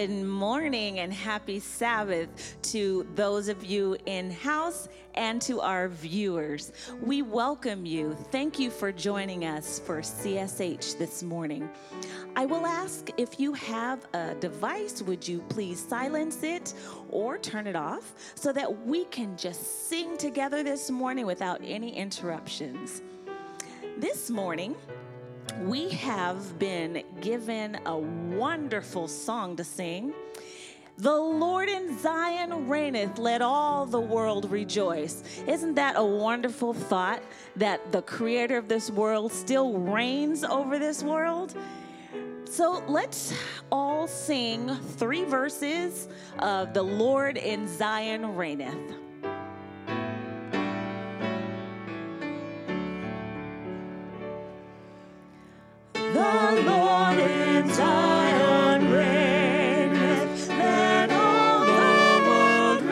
Good morning and happy Sabbath to those of you in-house and to our viewers. We welcome you. Thank you for joining us for CSH this morning. I will ask if you have a device, would you please silence it or turn it off so that we can just sing together this morning without any interruptions. This morning, we have been given a wonderful song to sing. The Lord in Zion reigneth, let all the world rejoice. Isn't that a wonderful thought that the creator of this world still reigns over this world? So let's all sing 3 verses of The Lord in Zion reigneth. The Lord in Zion reigneth, let all the world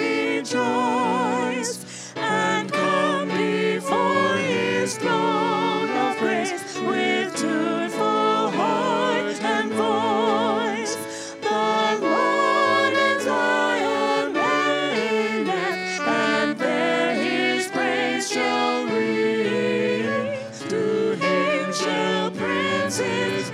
rejoice, and come before his throne of grace with tuneful heart and voice. The Lord in Zion reigneth, and there his praise shall ring. To him shall princes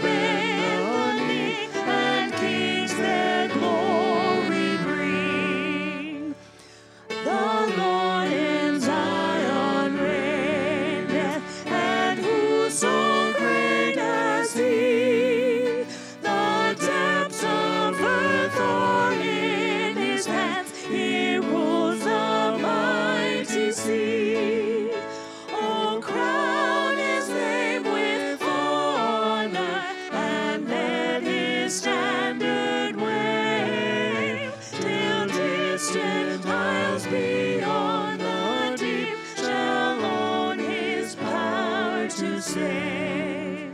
bend, and kings their glory bring. The Lord in Zion reigneth, and who so great as he? The depths of earth are in his hands, he rules the mighty sea. Oh, crown his name with honor, and let his standard wave, till distant isles beyond the deep shall own his power to save.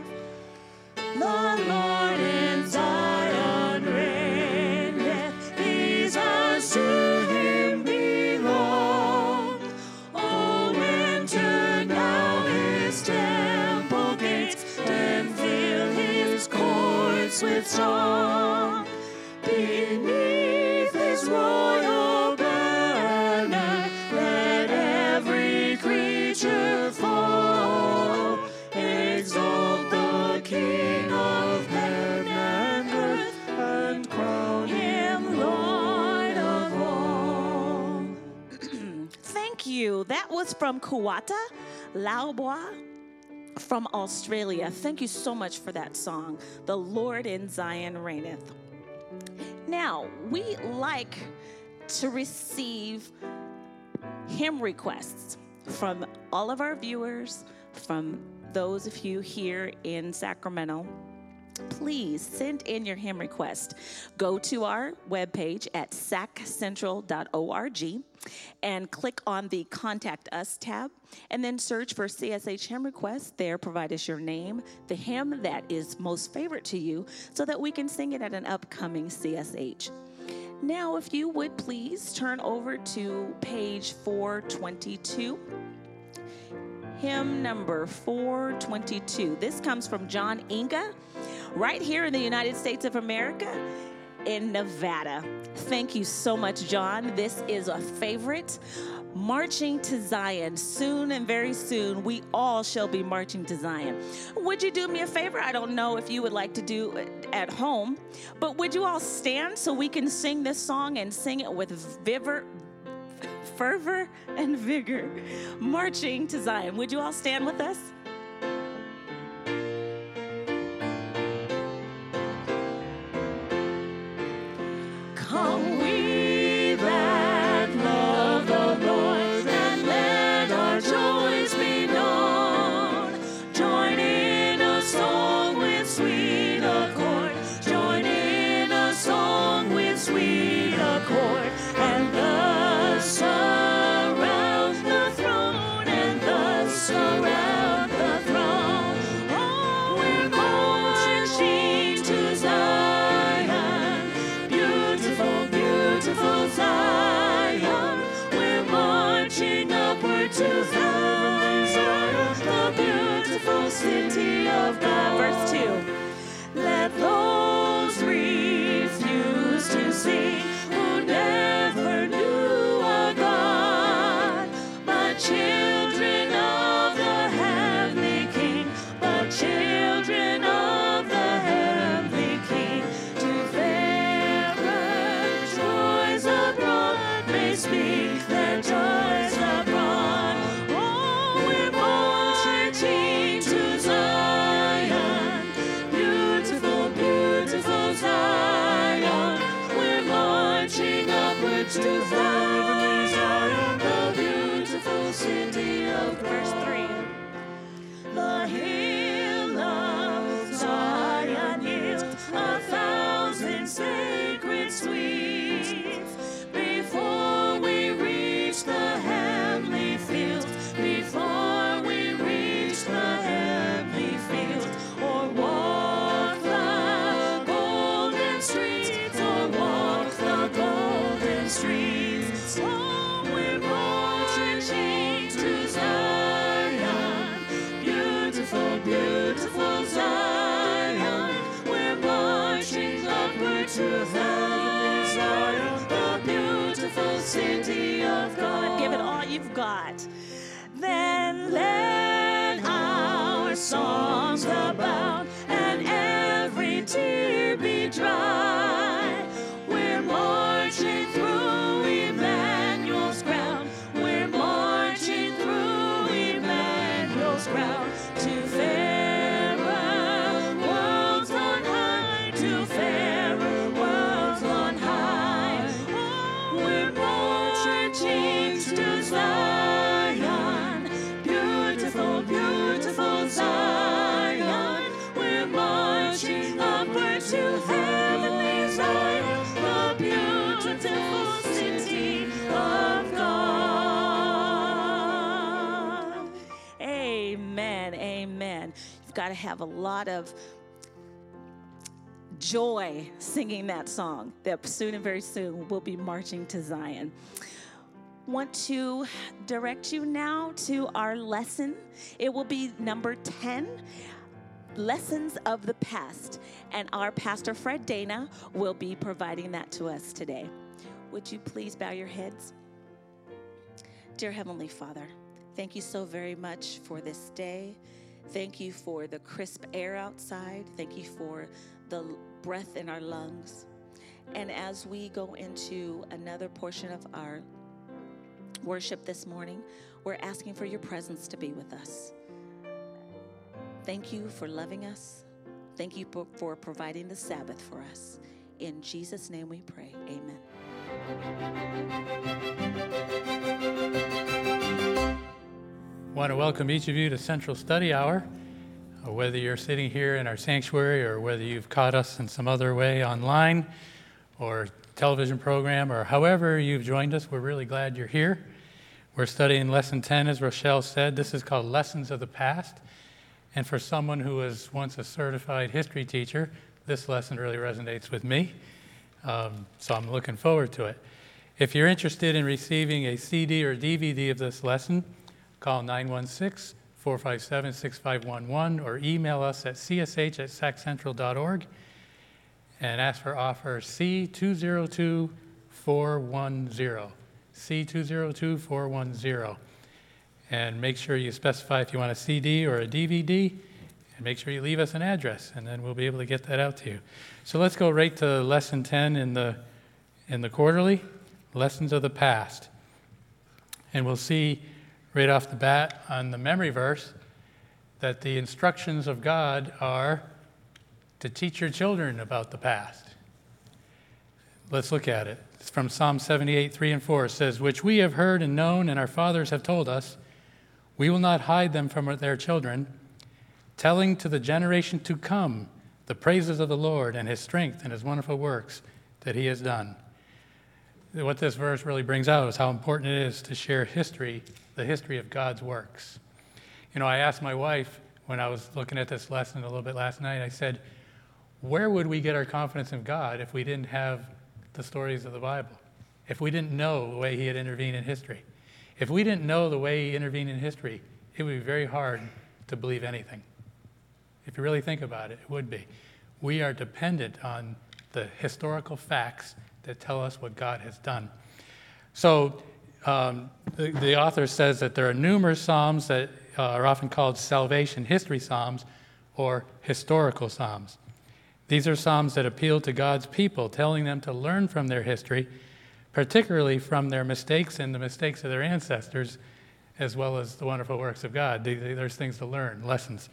The Lord in Zion reigneth, these hours to him belong. Oh, enter now his temple gates, and fill his courts with song. Beneath his royal banner, let every creature fall. Exalt the King of heaven and earth, and crown him Lord of all. Thank you. That was from Kuwata Lauboa from Australia. Thank you so much for that song, The Lord in Zion reigneth. Now, we like to receive hymn requests from all of our viewers, from those of you here in Sacramento. Please send in your hymn request. Go to our webpage at saccentral.org and click on the Contact Us tab, and then search for CSH hymn request. There, provide us your name, the hymn that is most favorite to you, so that we can sing it at an upcoming CSH. Now, if you would please turn over to page 422. Hymn number 422. This comes from John Inga, right here in the United States of America, in Nevada. Thank you so much, John. This is a favorite. Marching to Zion. Soon and very soon, we all shall be marching to Zion. Would you do me a favor? I don't know if you would like to do it at home, but would you all stand so we can sing this song and sing it with fervor and vigor? Marching to Zion. Would you all stand with us? Come we that love the Lord, and let our joys be known. Join in a song with sweet accord. Join in a song with sweet accord. And thus surround the throne, and thus surround the throne. Oh, we're marching to Zion, beautiful, beautiful Zion. We're marching upward to Zion, the beautiful city of God. Verse 2. Let those refuse to speak their joys abroad. Oh, we're marching to Zion, beautiful, beautiful Zion. We're marching upward to heavenly Zion, the beautiful city of God. Verse 3. The hill of Zion yields 1,000 sacred sweets. Before we reach the heavenly fields, before we reach the heavenly fields, or walk the golden streets, or walk the golden streets. Oh, we're marching to Zion, beautiful, beautiful Zion. We're marching upward to heavenly Zion, the beautiful city of God. Give it all you've got. Then let our songs abound and every tear be dry. We're marching through Emmanuel's ground. We're marching through Emmanuel's ground to fairer worlds on high, to fairer worlds on high. Oh, we're marching to Zion, beautiful, beautiful Zion. We're marching upward to heavenly Zion, the beautiful city of God. Amen, amen. You've got to have a lot of joy singing that song. That soon and very soon we'll be marching to Zion. Want to direct you now to our lesson. It will be number 10, Lessons of the Past. And our pastor, Fred Dana, will be providing that to us today. Would you please bow your heads? Dear Heavenly Father, thank you so very much for this day. Thank you for the crisp air outside. Thank you for the breath in our lungs. And as we go into another portion of our worship this morning, we're asking for your presence to be with us. Thank you for loving us. Thank you for providing the Sabbath for us. In Jesus' name we pray. Amen. I want to welcome each of you to Central Study Hour. Whether you're sitting here in our sanctuary or whether you've caught us in some other way online or television program or however you've joined us, we're really glad you're here. We're studying Lesson 10, as Rochelle said. This is called Lessons of the Past. And for someone who was once a certified history teacher, this lesson really resonates with me. So I'm looking forward to it. If you're interested in receiving a CD or DVD of this lesson, call 916-457-6511 or email us at csh@saccentral.org and ask for offer C202410. C202410. And make sure you specify if you want a CD or a DVD, and make sure you leave us an address, and then we'll be able to get that out to you. So let's go right to Lesson 10 in the quarterly, Lessons of the Past. And we'll see right off the bat on the memory verse that the instructions of God are to teach your children about the past. Let's look at it. It's from Psalm 78, 3 and 4. It says, "Which we have heard and known, and our fathers have told us, we will not hide them from their children, telling to the generation to come the praises of the Lord and his strength and his wonderful works that he has done." What this verse really brings out is how important it is to share history, the history of God's works. You know, I asked my wife when I was looking at this lesson a little bit last night, I said, where would we get our confidence in God if we didn't have the stories of the Bible? If we didn't know the way he had intervened in history? If we didn't know the way he intervened in history, it would be very hard to believe anything. If you really think about it, it would be. We are dependent on the historical facts that tell us what God has done. So the author says that there are numerous psalms that are often called salvation history psalms or historical psalms. These are psalms that appeal to God's people, telling them to learn from their history particularly from their mistakes and the mistakes of their ancestors, as well as the wonderful works of God. There's things to learn, lessons.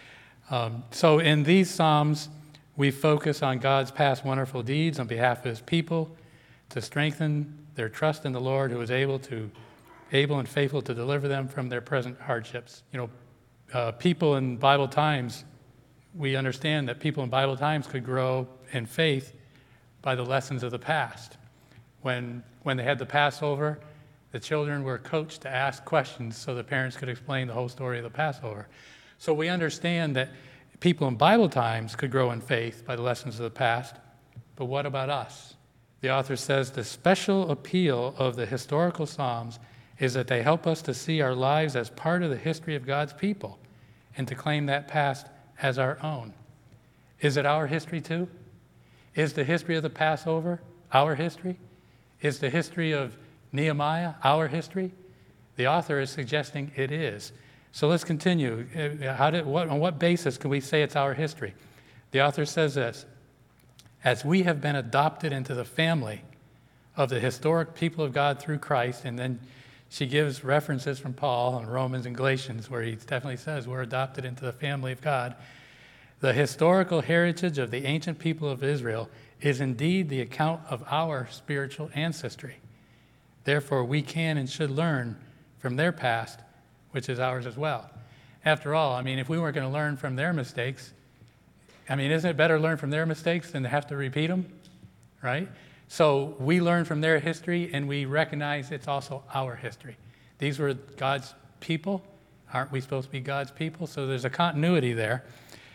So in these Psalms, we focus on God's past wonderful deeds on behalf of his people to strengthen their trust in the Lord, who is able and faithful to deliver them from their present hardships. People in Bible times, we understand that people in Bible times could grow in faith by the lessons of the past. When they had the Passover, the children were coached to ask questions so the parents could explain the whole story of the Passover. So we understand that people in Bible times could grow in faith by the lessons of the past, but what about us? The author says the special appeal of the historical Psalms is that they help us to see our lives as part of the history of God's people and to claim that past as our own. Is it our history too? Is the history of the Passover our history? Is the history of Nehemiah our history? The author is suggesting it is. So let's continue. On what basis can we say it's our history? The author says this: as we have been adopted into the family of the historic people of God through Christ, and then she gives references from Paul in Romans and Galatians where he definitely says we're adopted into the family of God. The historical heritage of the ancient people of Israel is indeed the account of our spiritual ancestry. Therefore, we can and should learn from their past, which is ours as well. After all, if we weren't going to learn from their mistakes, isn't it better to learn from their mistakes than to have to repeat them, right? So we learn from their history, and we recognize it's also our history. These were God's people. Aren't we supposed to be God's people? So there's a continuity there.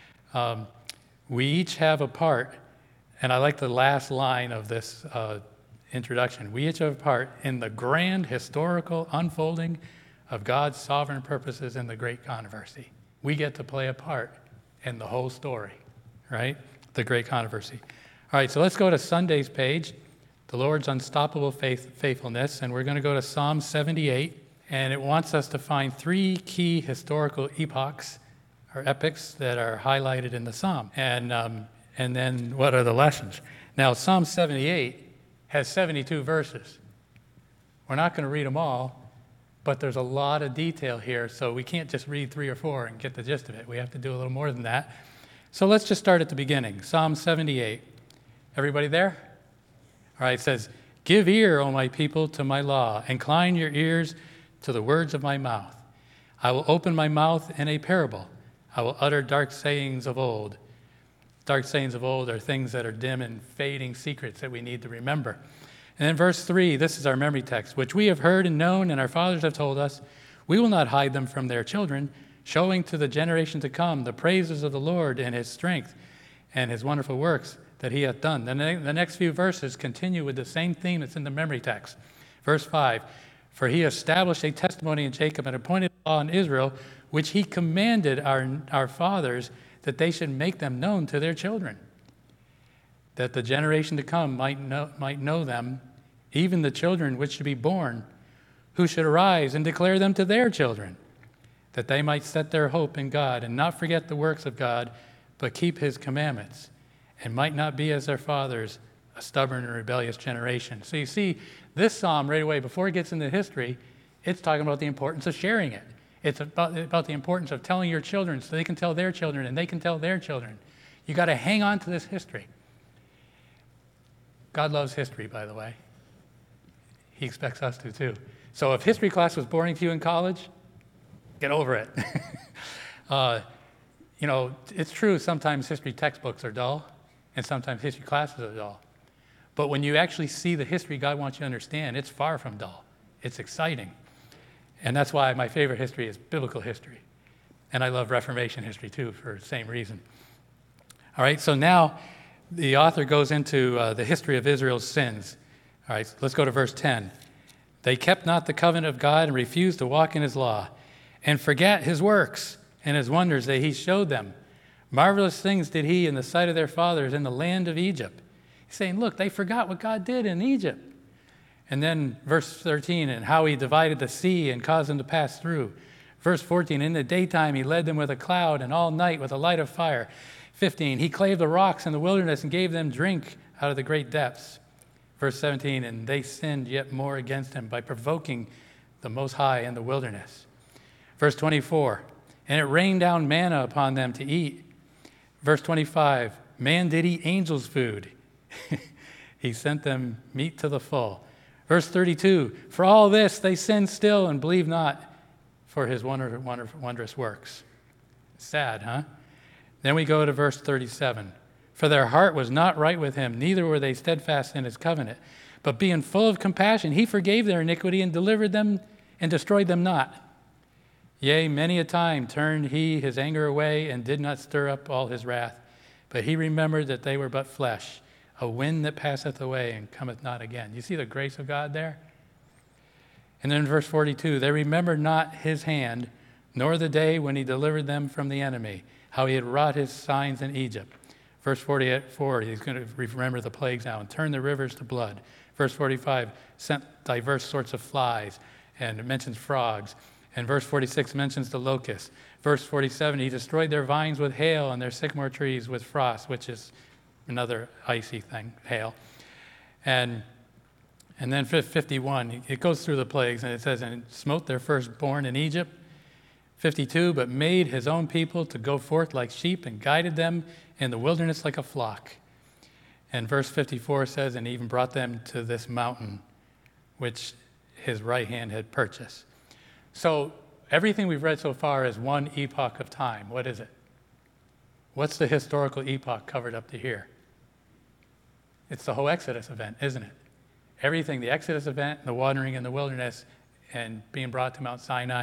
We each have a part, and I like the last line of this introduction. We each have a part in the grand historical unfolding of God's sovereign purposes in the great controversy. We get to play a part in the whole story, right? The great controversy. All right, so let's go to Sunday's page, the Lord's unstoppable faithfulness, and we're going to go to Psalm 78, and it wants us to find 3 key historical epochs or epics that are highlighted in the psalm, and then what are the lessons? Now, Psalm 78 has 72 verses. We're not going to read them all, but there's a lot of detail here, so we can't just read 3 or 4 and get the gist of it. We have to do a little more than that. So let's just start at the beginning. Psalm 78. Everybody there? All right, it says, "Give ear, O my people, to my law. Incline your ears to the words of my mouth. I will open my mouth in a parable. I will utter dark sayings of old." Dark sayings of old are things that are dim and fading secrets that we need to remember. And then verse 3, this is our memory text, "Which we have heard and known, and our fathers have told us. We will not hide them from their children, showing to the generation to come the praises of the Lord and his strength and his wonderful works that he hath done." Then the next few verses continue with the same theme that's in the memory text. Verse 5, "For he established a testimony in Jacob and appointed a law in Israel, which he commanded our fathers, that they should make them known to their children, that the generation to come might know them, even the children which should be born, who should arise and declare them to their children, that they might set their hope in God and not forget the works of God, but keep his commandments, and might not be as their fathers, a stubborn and rebellious generation." So you see, this psalm right away, before it gets into history, it's talking about the importance of sharing it. It's about the importance of telling your children so they can tell their children and they can tell their children. You got to hang on to this history. God loves history, by the way. He expects us to too. So if history class was boring to you in college, get over it. It's true sometimes history textbooks are dull and sometimes history classes are dull. But when you actually see the history God wants you to understand, it's far from dull. It's exciting. And that's why my favorite history is biblical history. And I love Reformation history too for the same reason. All right, so now the author goes into the history of Israel's sins. All right, let's go to verse 10. "They kept not the covenant of God and refused to walk in his law, and forgat his works and his wonders that he showed them. Marvelous things did he in the sight of their fathers in the land of Egypt." He's saying, look, they forgot what God did in Egypt. And then verse 13, "and how he divided the sea and caused them to pass through." Verse 14, "In the daytime he led them with a cloud, and all night with a light of fire." 15, "He clave the rocks in the wilderness and gave them drink out of the great depths." Verse 17, and they sinned yet more against him by provoking the Most High in the wilderness. Verse 24, and it rained down manna upon them to eat. Verse 25, man did eat angels' food. He sent them meat to the full. Verse 32, for all this they sinned still and believed not for his wondrous works. Sad, huh? Then we go to verse 37. For their heart was not right with him, neither were they steadfast in his covenant. But being full of compassion, he forgave their iniquity and delivered them and destroyed them not. Yea, many a time turned he his anger away and did not stir up all his wrath. But he remembered that they were but flesh, a wind that passeth away and cometh not again. You see the grace of God there? And then in verse 42, they remembered not his hand, nor the day when he delivered them from the enemy, how he had wrought his signs in Egypt. Verse 44, he's going to remember the plagues now and turn the rivers to blood. Verse 45, sent diverse sorts of flies, and it mentions frogs. And verse 46 mentions the locusts. Verse 47, he destroyed their vines with hail and their sycamore trees with frost, which is another icy thing, hail. And then 51, it goes through the plagues, and it says, and smote their firstborn in Egypt. 52, but made his own people to go forth like sheep and guided them in the wilderness like a flock. And verse 54 says, and even brought them to this mountain, which his right hand had purchased. So everything we've read so far is one epoch of time. What is it? What's the historical epoch covered up to here? It's the whole Exodus event, isn't it? Everything, the Exodus event, the wandering in the wilderness, and being brought to Mount Sinai.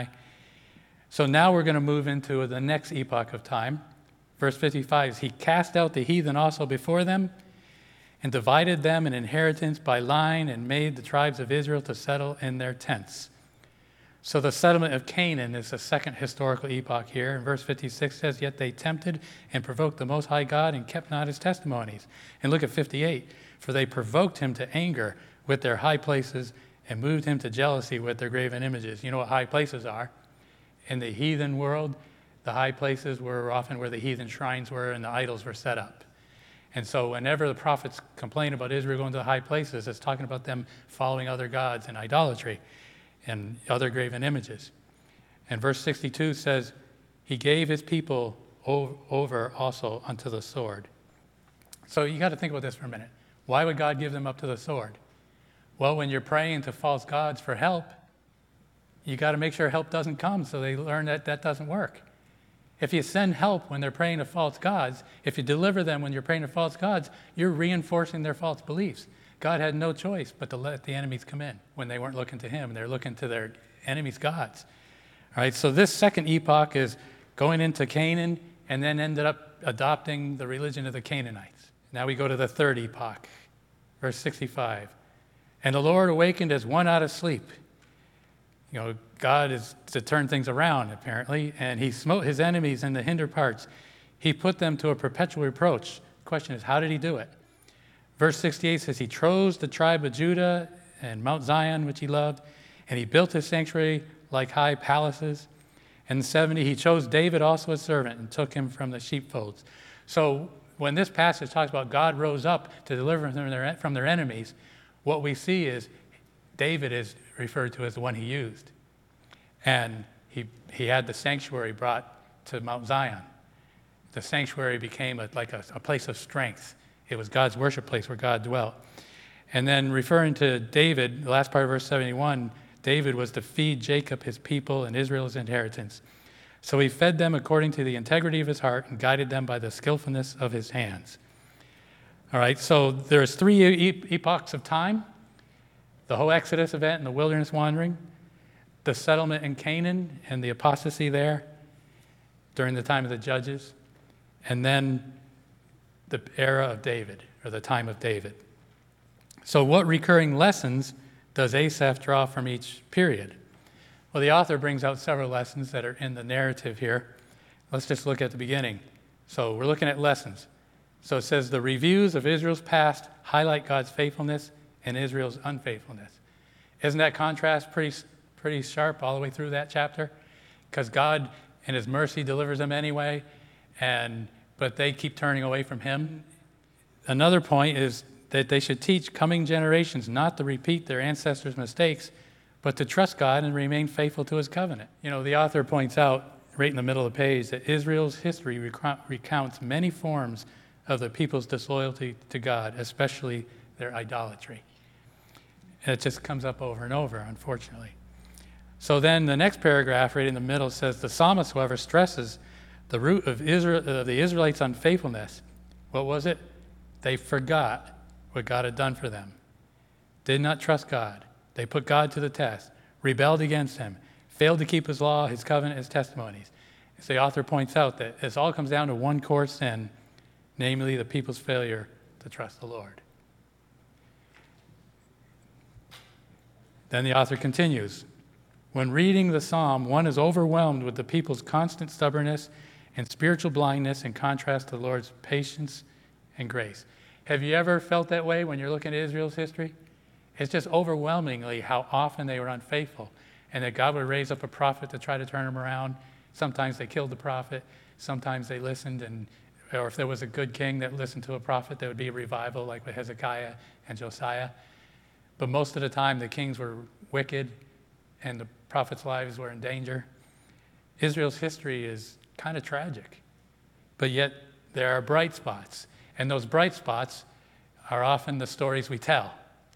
So now we're going to move into the next epoch of time. Verse 55, he cast out the heathen also before them and divided them an inheritance by line and made the tribes of Israel to settle in their tents. So the settlement of Canaan is the second historical epoch here. And verse 56 says, yet they tempted and provoked the Most High God and kept not his testimonies. And look at 58, for they provoked him to anger with their high places and moved him to jealousy with their graven images. You know what high places are? In the heathen world, the high places were often where the heathen shrines were and the idols were set up. And so whenever the prophets complain about Israel going to the high places, it's talking about them following other gods and idolatry and other graven images. And verse 62 says, he gave his people over also unto the sword. So you got to think about this for a minute. Why would God give them up to the sword? Well, when you're praying to false gods for help, you got to make sure help doesn't come, so they learn that that doesn't work. If you send help when they're praying to false gods, if you deliver them when you're praying to false gods, you're reinforcing their false beliefs. God had no choice but to let the enemies come in when they weren't looking to him. They're looking to their enemies' gods. All right, so this second epoch is going into Canaan and then ended up adopting the religion of the Canaanites. Now we go to the third epoch, verse 65. And the Lord awakened as one out of sleep. You know, God is to turn things around, apparently, and he smote his enemies in the hinder parts. He put them to a perpetual reproach. The question is, how did he do it? Verse 68 says, he chose the tribe of Judah and Mount Zion, which he loved, and he built his sanctuary like high palaces. And 70, he chose David also a servant and took him from the sheepfolds. So when this passage talks about God rose up to deliver them from their enemies, what we see is David is referred to as the one he used. And he had the sanctuary brought to Mount Zion. The sanctuary became a place of strength. It was God's worship place where God dwelt. And then referring to David, the last part of verse 71, David was to feed Jacob his people and Israel's inheritance. So he fed them according to the integrity of his heart and guided them by the skillfulness of his hands. All right, so there's three epochs of time. The whole Exodus event and the wilderness wandering, the settlement in Canaan and the apostasy there during the time of the judges, and then the era of David, or the time of David. So what recurring lessons does Asaph draw from each period? Well, the author brings out several lessons that are in the narrative here. Let's just look at the beginning. So we're looking at lessons. So it says the reviews of Israel's past highlight God's faithfulness and Israel's unfaithfulness. Isn't that contrast pretty sharp all the way through that chapter? Because God, in his mercy, delivers them anyway, but they keep turning away from him. Another point is that they should teach coming generations not to repeat their ancestors' mistakes, but to trust God and remain faithful to his covenant. You know, the author points out right in the middle of the page that Israel's history recounts many forms of the people's disloyalty to God, especially their idolatry. And it just comes up over and over, unfortunately. So then the next paragraph right in the middle says, the psalmist, however, stresses the root of the Israelites' unfaithfulness. What was it? They forgot what God had done for them, did not trust God. They put God to the test, rebelled against him, failed to keep his law, his covenant, his testimonies. As the author points out, that this all comes down to one core sin, namely the people's failure to trust the Lord. Then the author continues, when reading the psalm, one is overwhelmed with the people's constant stubbornness and spiritual blindness in contrast to the Lord's patience and grace. Have you ever felt that way when you're looking at Israel's history? It's just overwhelmingly how often they were unfaithful, and that God would raise up a prophet to try to turn them around. Sometimes they killed the prophet. Sometimes they listened, or if there was a good king that listened to a prophet, there would be a revival like with Hezekiah and Josiah. But most of the time, the kings were wicked, and the prophets' lives were in danger. Israel's history is kind of tragic, but yet there are bright spots, and those bright spots are often the stories we tell.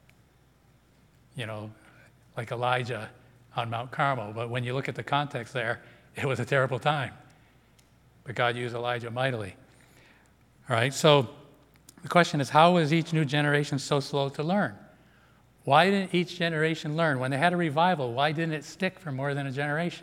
You know, like Elijah on Mount Carmel. But when you look at the context there, it was a terrible time. But God used Elijah mightily. All right, so the question is, how is each new generation so slow to learn? Why didn't each generation learn? When they had a revival, why didn't it stick for more than a generation?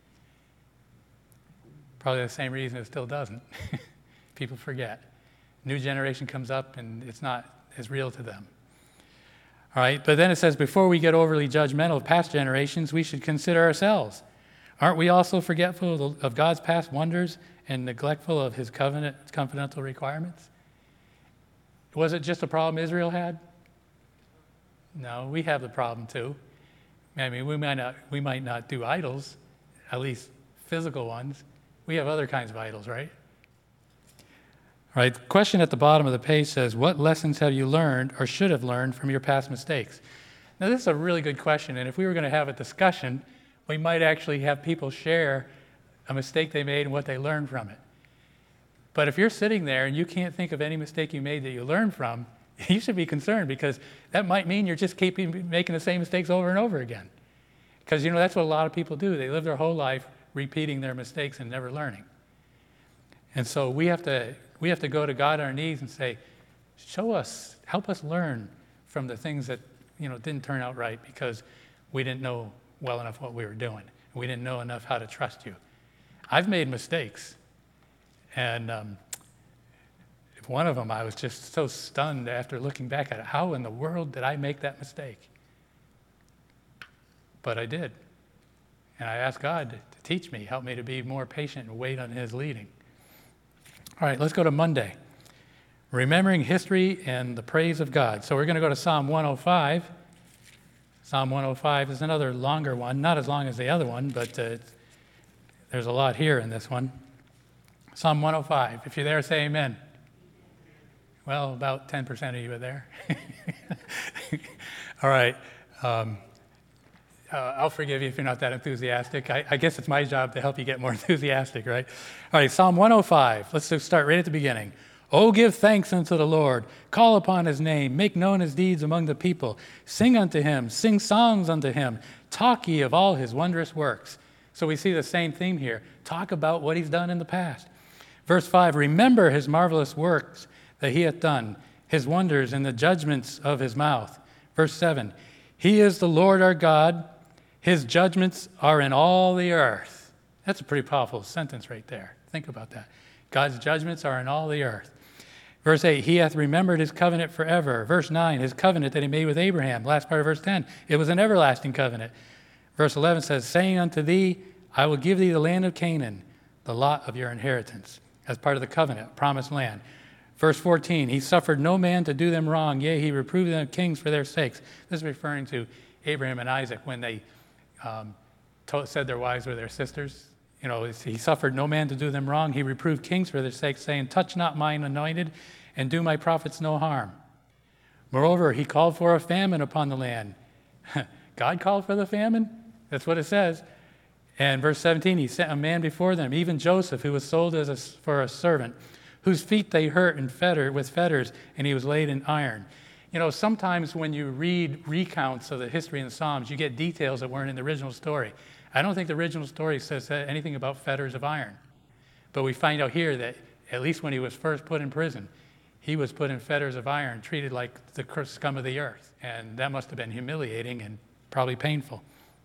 Probably the same reason it still doesn't. People forget. New generation comes up and it's not as real to them. All right, but then it says, before we get overly judgmental of past generations, we should consider ourselves. Aren't we also forgetful of God's past wonders and neglectful of his covenantal requirements? Was it just a problem Israel had? No, we have the problem too. I mean, we might not do idols, at least physical ones. We have other kinds of idols, right? All right, the question at the bottom of the page says, what lessons have you learned or should have learned from your past mistakes? Now, this is a really good question, and if we were going to have a discussion, we might actually have people share a mistake they made and what they learned from it. But if you're sitting there and you can't think of any mistake you made that you learned from, you should be concerned, because that might mean you're just keeping making the same mistakes over and over again. Because, you know, that's what a lot of people do. They live their whole life repeating their mistakes and never learning. And so we have to go to God on our knees and say, show us, help us learn from the things that, you know, didn't turn out right because we didn't know well enough what we were doing. We didn't know enough how to trust you. I've made mistakes. And one of them, I was just so stunned after looking back at it. How in the world did I make that mistake? But I did. And I asked God to teach me, help me to be more patient and wait on his leading. All right, let's go to Monday. Remembering history and the praise of God. So we're going to go to Psalm 105. Psalm 105 is another longer one, not as long as the other one, but there's a lot here in this one. Psalm 105. If you're there, say amen. Well, about 10% of you are there. All right. I'll forgive you if you're not that enthusiastic. I guess it's my job to help you get more enthusiastic, right? All right, Psalm 105. Let's just start right at the beginning. Oh, give thanks unto the Lord. Call upon his name. Make known his deeds among the people. Sing unto him. Sing songs unto him. Talk ye of all his wondrous works. So we see the same theme here. Talk about what he's done in the past. Verse 5, remember his marvelous works that he hath done, his wonders and the judgments of his mouth. Verse 7, he is the Lord our God. His judgments are in all the earth. That's a pretty powerful sentence right there. Think about that. God's judgments are in all the earth. Verse 8, he hath remembered his covenant forever. Verse 9, his covenant that he made with Abraham. Last part of verse 10, it was an everlasting covenant. Verse 11 says, saying unto thee, I will give thee the land of Canaan, the lot of your inheritance, as part of the covenant, promised land. Verse 14, he suffered no man to do them wrong, yea, he reproved them kings for their sakes. This is referring to Abraham and Isaac when they said their wives were their sisters. You know, he suffered no man to do them wrong. He reproved kings for their sakes, saying, touch not mine anointed, and do my prophets no harm. Moreover, he called for a famine upon the land. God called for the famine? That's what it says. And verse 17, he sent a man before them, even Joseph, who was sold for a servant, whose feet they hurt and with fetters, and he was laid in iron. You know, sometimes when you read recounts of the history in the Psalms, you get details that weren't in the original story. I don't think the original story says anything about fetters of iron. But we find out here that at least when he was first put in prison, he was put in fetters of iron, treated like the scum of the earth. And that must have been humiliating and probably painful.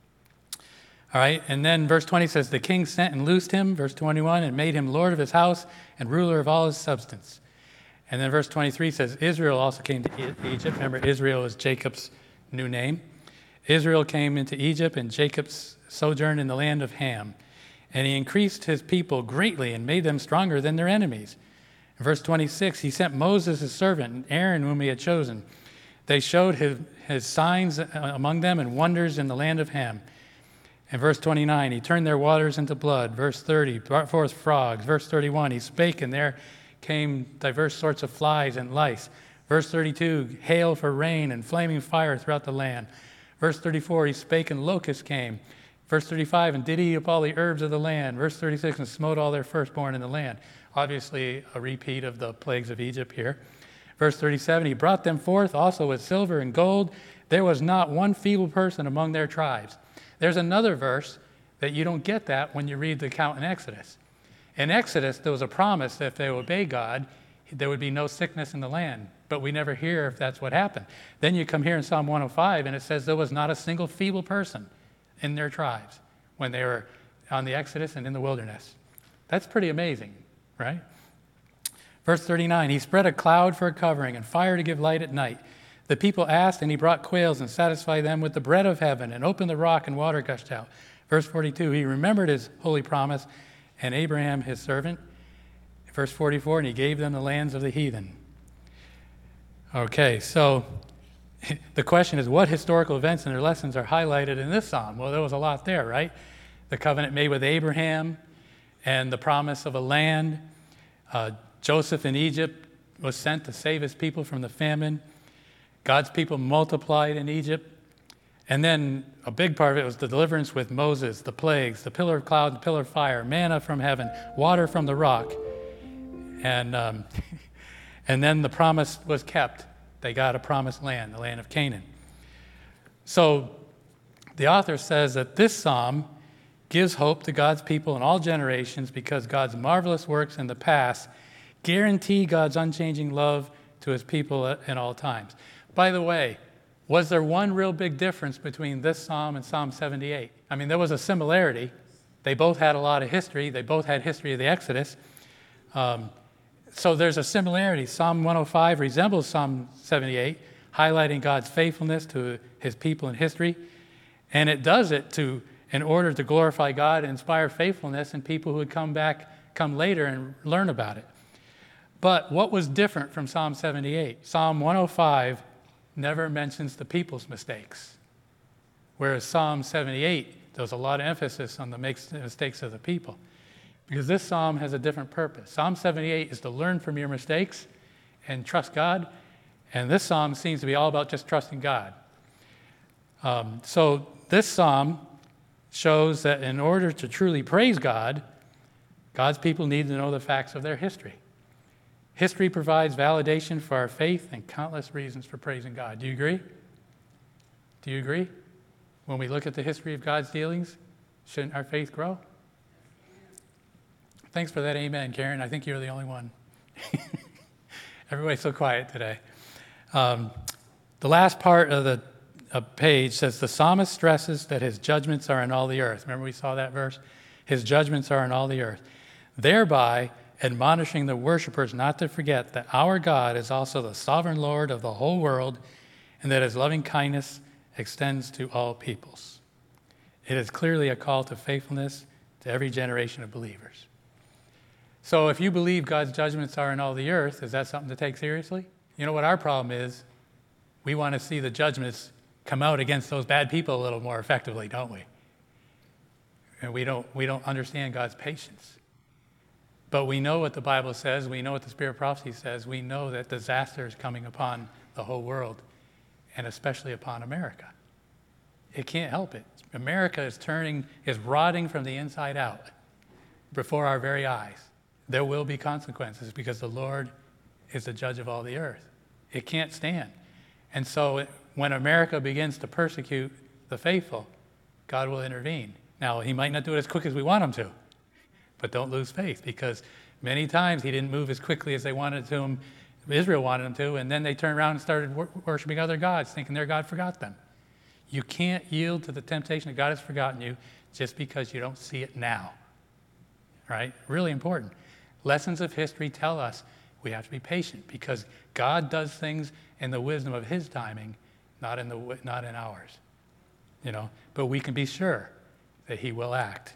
All right, and then verse 20 says, the king sent and loosed him, verse 21, and made him lord of his house and ruler of all his substance. And then verse 23 says, Israel also came to Egypt. Remember, Israel is Jacob's new name. Israel came into Egypt, and Jacob's sojourned in the land of Ham. And he increased his people greatly and made them stronger than their enemies. In verse 26, he sent Moses his servant and Aaron whom he had chosen. They showed his signs among them and wonders in the land of Ham. In verse 29, he turned their waters into blood. Verse 30, brought forth frogs. Verse 31, he spake, and there came diverse sorts of flies and lice. Verse 32, hail for rain and flaming fire throughout the land. Verse 34, he spake, and locusts came. Verse 35, and did eat up all the herbs of the land. Verse 36, and smote all their firstborn in the land. Obviously, a repeat of the plagues of Egypt here. Verse 37, he brought them forth also with silver and gold. There was not one feeble person among their tribes. There's another verse that you don't get that when you read the account in Exodus. In Exodus, there was a promise that if they obey God, there would be no sickness in the land. But we never hear if that's what happened. Then you come here in Psalm 105, and it says there was not a single feeble person in their tribes when they were on the Exodus and in the wilderness. That's pretty amazing, right? Verse 39, he spread a cloud for a covering and fire to give light at night. The people asked, and he brought quails and satisfied them with the bread of heaven and opened the rock, and water gushed out. Verse 42, he remembered his holy promise and Abraham his servant. Verse 44, and he gave them the lands of the heathen. Okay, so the question is, what historical events and their lessons are highlighted in this psalm? Well, there was a lot there, right? The covenant made with Abraham and the promise of a land. Joseph in Egypt was sent to save his people from the famine. God's people multiplied in Egypt. And then a big part of it was the deliverance with Moses, the plagues, the pillar of cloud, the pillar of fire, manna from heaven, water from the rock. And and then the promise was kept. They got a promised land, the land of Canaan. So the author says that this psalm gives hope to God's people in all generations because God's marvelous works in the past guarantee God's unchanging love to his people in all times. By the way, was there one real big difference between this psalm and Psalm 78? I mean, there was a similarity. They both had a lot of history. They both had history of the Exodus. So there's a similarity. Psalm 105 resembles Psalm 78, highlighting God's faithfulness to his people in history. And it does it in order to glorify God and inspire faithfulness in people who would come later and learn about it. But what was different from Psalm 78? Psalm 105 never mentions the people's mistakes, whereas Psalm 78, there was a lot of emphasis on the mistakes of the people, because this psalm has a different purpose. Psalm 78 is to learn from your mistakes and trust God, and this psalm seems to be all about just trusting God. So this psalm shows that in order to truly praise God, God's people need to know the facts of their history. History provides validation for our faith and countless reasons for praising God. Do you agree? Do you agree? When we look at the history of God's dealings, shouldn't our faith grow? Thanks for that amen, Karen. I think you're the only one. Everybody's so quiet today. The last part of the page says, the psalmist stresses that his judgments are in all the earth. Remember we saw that verse? His judgments are in all the earth. Thereby admonishing the worshipers not to forget that our God is also the sovereign Lord of the whole world, and that his loving kindness extends to all peoples. It is clearly a call to faithfulness to every generation of believers. So if you believe God's judgments are in all the earth, is that something to take seriously? You know what our problem is? We want to see the judgments come out against those bad people a little more effectively, don't we? And we don't understand God's patience. But we know what the Bible says. We know what the Spirit of prophecy says. We know that disaster is coming upon the whole world, and especially upon America. It can't help it. America is rotting from the inside out before our very eyes. There will be consequences because the Lord is the judge of all the earth. It can't stand. And so when America begins to persecute the faithful, God will intervene. Now, he might not do it as quick as we want him to, but don't lose faith, because many times he didn't move as quickly as they wanted to him, Israel wanted him to, and then they turned around and started worshiping other gods, thinking their God forgot them. You can't yield to the temptation that God has forgotten you just because you don't see it now. Right? Really important. Lessons of history tell us we have to be patient because God does things in the wisdom of his timing, not in ours. But we can be sure that he will act.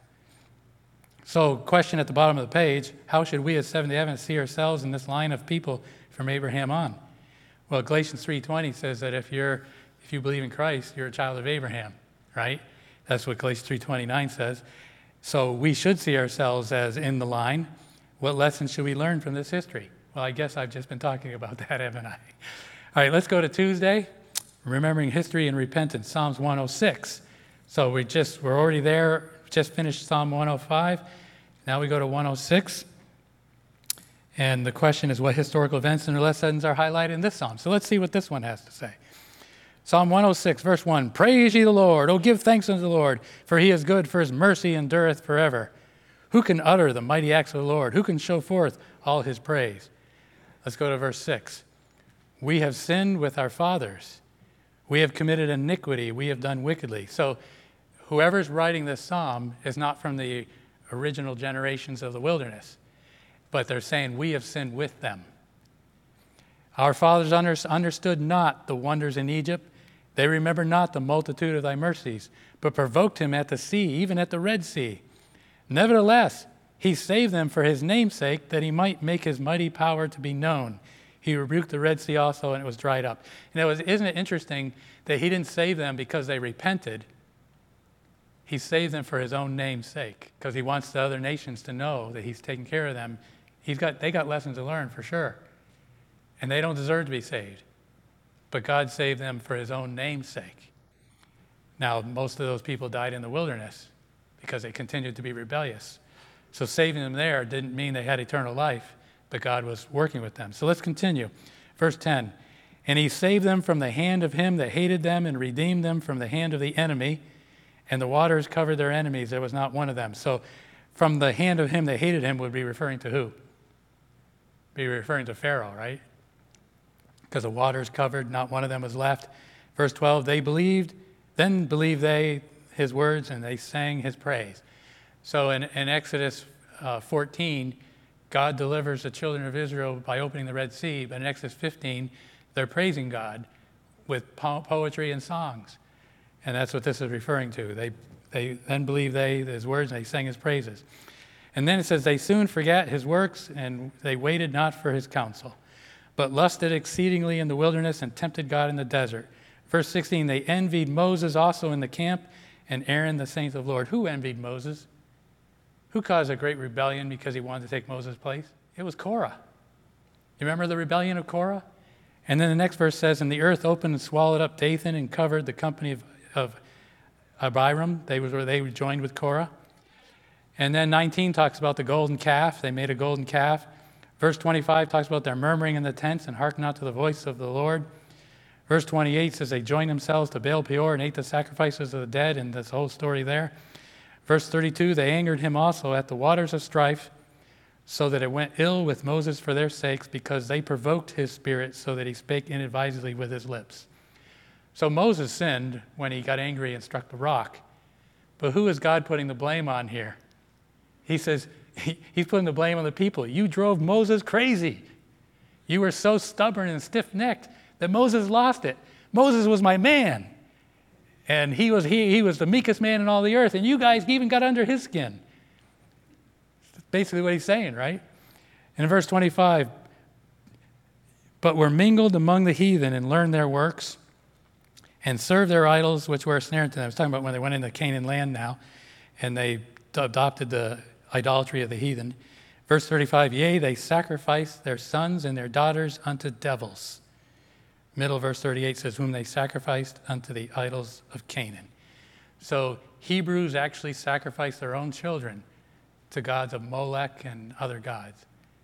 So, question at the bottom of the page, how should we as Seventh-day Adventists see ourselves in this line of people from Abraham on? Well, Galatians 3:20 says that if you believe in Christ, you're a child of Abraham, right? That's what Galatians 3:29 says. So we should see ourselves as in the line. What lessons should we learn from this history? Well, I guess I've just been talking about that, haven't I? All right, let's go to Tuesday, remembering history and repentance, Psalms 106. So we're already there, just finished Psalm 105. Now we go to 106. And the question is, what historical events and lessons are highlighted in this psalm? So let's see what this one has to say. Psalm 106, verse 1, Praise ye the Lord, O give thanks unto the Lord, for he is good, for his mercy endureth forever. Who can utter the mighty acts of the Lord? Who can show forth all his praise? Let's go to verse 6. We have sinned with our fathers. We have committed iniquity. We have done wickedly. So whoever's writing this psalm is not from the original generations of the wilderness, but they're saying we have sinned with them. Our fathers understood not the wonders in Egypt. They remember not the multitude of thy mercies, but provoked him at the sea, even at the Red Sea. Nevertheless, he saved them for his name's sake, that he might make his mighty power to be known. He rebuked the Red Sea also, and it was dried up. And isn't it interesting that he didn't save them because they repented? He saved them for his own name's sake, because he wants the other nations to know that he's taking care of them. They got lessons to learn for sure. And they don't deserve to be saved. But God saved them for his own name's sake. Now, most of those people died in the wilderness because they continued to be rebellious. So saving them there didn't mean they had eternal life, but God was working with them. So let's continue. Verse 10, And he saved them from the hand of him that hated them, and redeemed them from the hand of the enemy. And the waters covered their enemies. There was not one of them. So from the hand of him that hated him would be referring to who? Be referring to Pharaoh, right? Because the waters covered, not one of them was left. Verse 12, then believed they his words, and they sang his praise. So in Exodus 14, God delivers the children of Israel by opening the Red Sea. But in Exodus 15, they're praising God with poetry and songs. And that's what this is referring to. They then believed his words, and they sang his praises. And then it says, they soon forgot his works, and they waited not for his counsel, but lusted exceedingly in the wilderness and tempted God in the desert. Verse 16, they envied Moses also in the camp, and Aaron the saint of the Lord. Who envied Moses? Who caused a great rebellion because he wanted to take Moses' place? It was Korah. You remember the rebellion of Korah? And then the next verse says, and the earth opened and swallowed up Dathan and covered the company of Abiram. They joined with Korah. And then 19 talks about the golden calf. They made a golden calf. Verse 25 talks about their murmuring in the tents and hearkened not to the voice of the Lord. Verse 28 says they joined themselves to Baal Peor and ate the sacrifices of the dead, and this whole story there. Verse 32, they angered him also at the waters of strife, so that it went ill with Moses for their sakes, because they provoked his spirit, so that he spake inadvisedly with his lips. So Moses sinned when he got angry and struck the rock. But who is God putting the blame on here? He says, he's putting the blame on the people. You drove Moses crazy. You were so stubborn and stiff-necked that Moses lost it. Moses was my man. And he was the meekest man in all the earth. And you guys even got under his skin. That's basically what he's saying, right? And in verse 25, but were mingled among the heathen and learned their works and served their idols, which were a snare to them. I was talking about when they went into Canaan land now, and they adopted the idolatry of the heathen. Verse 35, yea, they sacrificed their sons and their daughters unto devils. middle of verse 38 says, whom they sacrificed unto the idols of Canaan. So Hebrews actually sacrificed their own children to gods of Molech and other gods.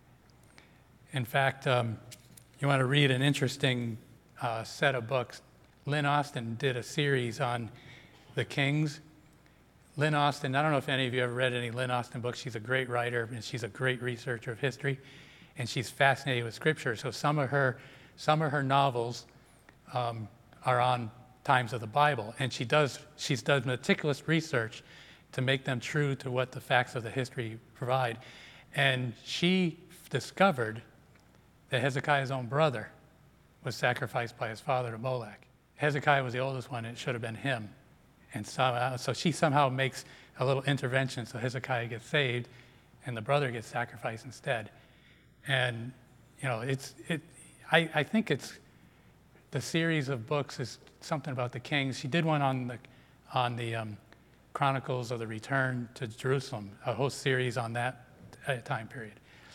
In fact, you want to read an interesting set of books. Lynn Austin did a series on the kings. Lynn Austin, I don't know if any of you ever read any Lynn Austin books. She's a great writer, and she's a great researcher of history, and she's fascinated with Scripture. So some of her novels are on times of the Bible, and she's done meticulous research to make them true to what the facts of the history provide. And she discovered that Hezekiah's own brother was sacrificed by his father to Molech. Hezekiah was the oldest one, and it should have been him. And so she somehow makes a little intervention so Hezekiah gets saved and the brother gets sacrificed instead. And, you know, I think it's the series of books is something about the kings. She did one on the Chronicles of the Return to Jerusalem, a whole series on that time period.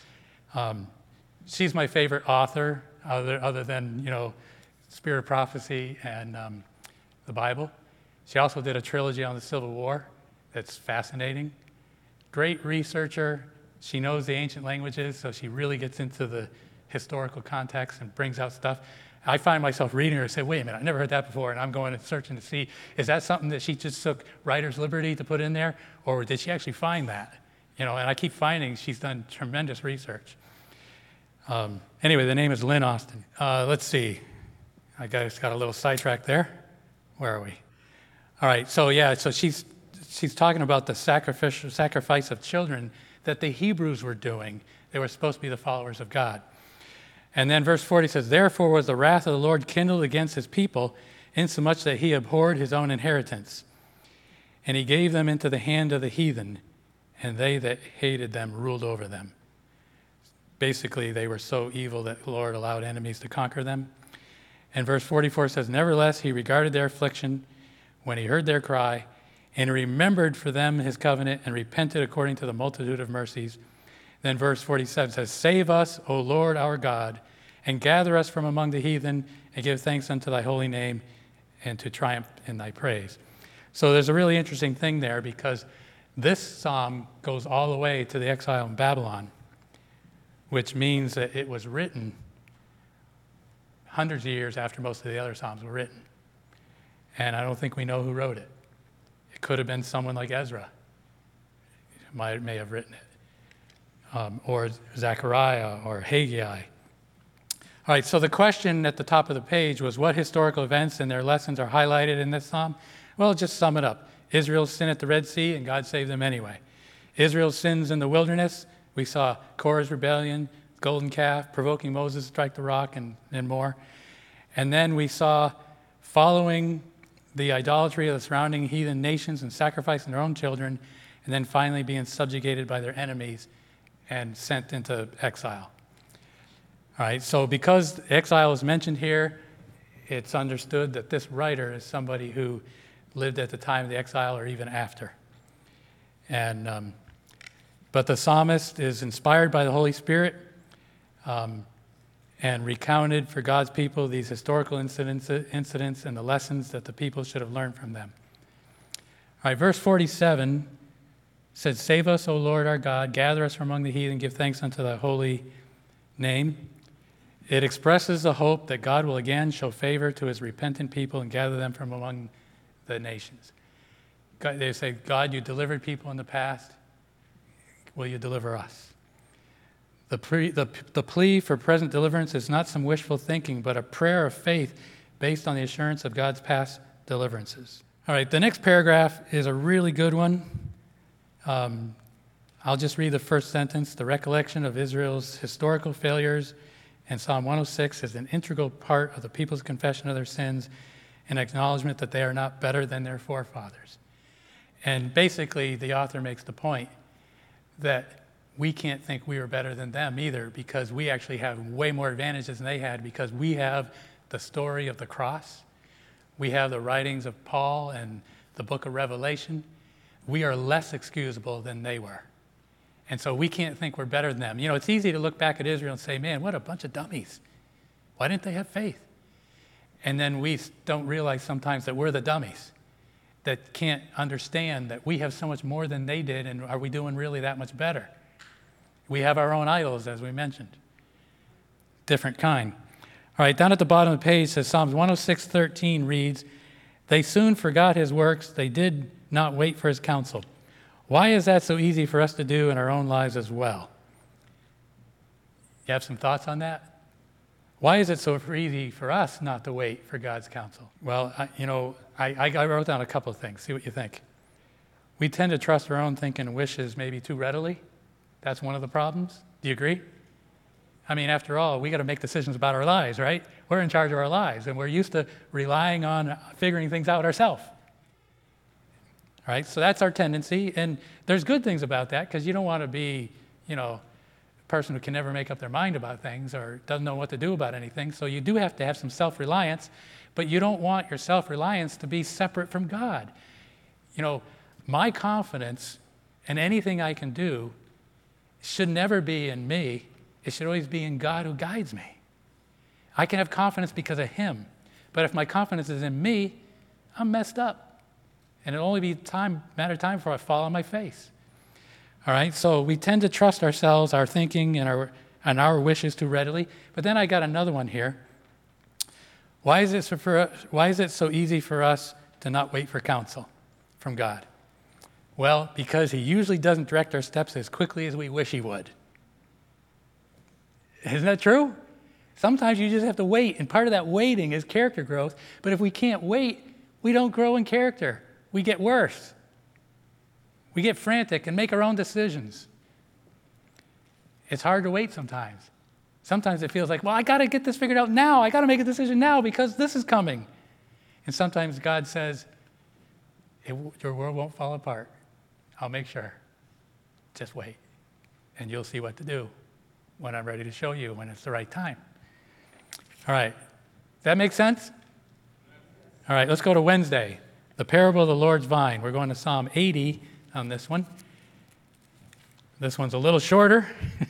She's my favorite author, other than, you know, Spirit of Prophecy and the Bible. She also did a trilogy on the Civil War that's fascinating. Great researcher. She knows the ancient languages, so she really gets into the historical context and brings out stuff. I find myself reading her and say, wait a minute, I never heard that before, and I'm going and searching to see, is that something that she just took writer's liberty to put in there, or did she actually find that? You know, and I keep finding she's done tremendous research. Anyway, the name is Lynn Austin. Let's see. I got a little sidetrack there. Where are we? All right, so she's talking about the sacrifice of children that the Hebrews were doing. They were supposed to be the followers of God. And then verse 40 says, therefore was the wrath of the Lord kindled against his people, insomuch that he abhorred his own inheritance. And he gave them into the hand of the heathen, and they that hated them ruled over them. Basically, they were so evil that the Lord allowed enemies to conquer them. And verse 44 says, nevertheless, he regarded their affliction when he heard their cry, and remembered for them his covenant, and repented according to the multitude of mercies. Then verse 47 says, save us, O Lord our God, and gather us from among the heathen, and give thanks unto thy holy name, and to triumph in thy praise. So there's a really interesting thing there, because this psalm goes all the way to the exile in Babylon, which means that it was written hundreds of years after most of the other psalms were written. And I don't think we know who wrote it. It could have been someone like Ezra. May have written it. Or Zechariah or Haggai. All right, so the question at the top of the page was, what historical events and their lessons are highlighted in this psalm? Well, just sum it up. Israel's sin at the Red Sea, and God saved them anyway. Israel's sins in the wilderness, we saw Korah's rebellion, golden calf, provoking Moses to strike the rock, and more. And then we saw following the idolatry of the surrounding heathen nations and sacrificing their own children, and then finally being subjugated by their enemies and sent into exile. All right, so because exile is mentioned here, it's understood that this writer is somebody who lived at the time of the exile or even after. And but the psalmist is inspired by the Holy Spirit and recounted for God's people these historical incidents and the lessons that the people should have learned from them. All right, verse 47 says, save us, O Lord our God, gather us from among the heathen, give thanks unto thy holy name. It expresses the hope that God will again show favor to his repentant people and gather them from among the nations. God, they say, God, you delivered people in the past. Will you deliver us? The plea for present deliverance is not some wishful thinking, but a prayer of faith based on the assurance of God's past deliverances. All right, the next paragraph is a really good one. I'll just read the first sentence. The recollection of Israel's historical failures in Psalm 106 is an integral part of the people's confession of their sins and acknowledgement that they are not better than their forefathers. And basically, the author makes the point that we can't think we were better than them either, because we actually have way more advantages than they had, because we have the story of the cross. We have the writings of Paul and the book of Revelation. We are less excusable than they were. And so we can't think we're better than them. You know, it's easy to look back at Israel and say, man, what a bunch of dummies. Why didn't they have faith? And then we don't realize sometimes that we're the dummies that can't understand that we have so much more than they did, and are we doing really that much better? We have our own idols, as we mentioned. Different kind. All right, down at the bottom of the page says Psalms 106:13 reads, "They soon forgot his works, they did not wait for his counsel." Why is that so easy for us to do in our own lives as well? You have some thoughts on that? Why is it so easy for us not to wait for God's counsel? Well, I wrote down a couple of things. See what you think. We tend to trust our own thinking and wishes maybe too readily. That's one of the problems. Do you agree? I mean, after all, we got to make decisions about our lives, right? We're in charge of our lives, and we're used to relying on figuring things out ourselves. All right, so that's our tendency, and there's good things about that, because you don't want to be, a person who can never make up their mind about things or doesn't know what to do about anything. So you do have to have some self-reliance, but you don't want your self-reliance to be separate from God. My confidence in anything I can do should never be in me. It should always be in God who guides me. I can have confidence because of him, but if my confidence is in me, I'm messed up. And it'll only be matter of time before I fall on my face. All right, so we tend to trust ourselves, our thinking, and our wishes too readily. But then I got another one here. Why is it so easy for us to not wait for counsel from God? Well, because he usually doesn't direct our steps as quickly as we wish he would. Isn't that true? Sometimes you just have to wait, and part of that waiting is character growth. But if we can't wait, we don't grow in character. We get worse. We get frantic and make our own decisions. It's hard to wait sometimes. Sometimes it feels like, well, I got to get this figured out now. I got to make a decision now because this is coming. And sometimes God says, your world won't fall apart. I'll make sure. Just wait, and you'll see what to do when I'm ready to show you when it's the right time. All right. Does that make sense? All right, let's go to Wednesday, the parable of the Lord's vine. We're going to Psalm 80 on this one. This one's a little shorter.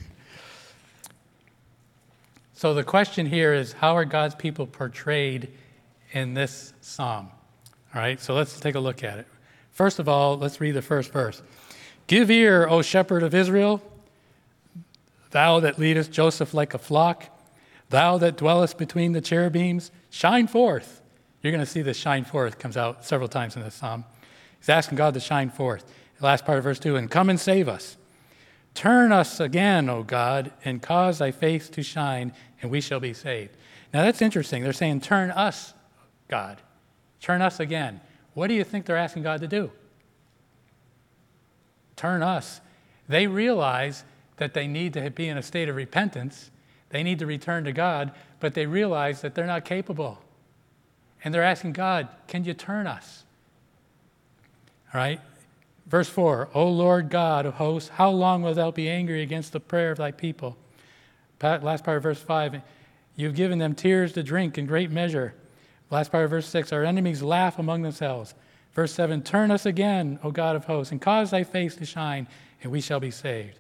So the question here is, how are God's people portrayed in this psalm? All right, so let's take a look at it. First of all, let's read the first verse. "Give ear, O shepherd of Israel, thou that leadest Joseph like a flock, thou that dwellest between the cherubims, shine forth." You're going to see this "shine forth" comes out several times in this psalm. He's asking God to shine forth. The last part of verse 2, "And come and save us. Turn us again, O God, and cause thy face to shine, and we shall be saved." Now that's interesting. They're saying, turn us, God. Turn us again. What do you think they're asking God to do? Turn us. They realize that they need to be in a state of repentance. They need to return to God, but they realize that they're not capable. And they're asking God, can you turn us? All right. Verse 4, "O Lord God of hosts, how long wilt thou be angry against the prayer of thy people?" Last part of verse 5, "You've given them tears to drink in great measure." Last part of verse 6, "Our enemies laugh among themselves." Verse 7, "Turn us again, O God of hosts, and cause thy face to shine, and we shall be saved.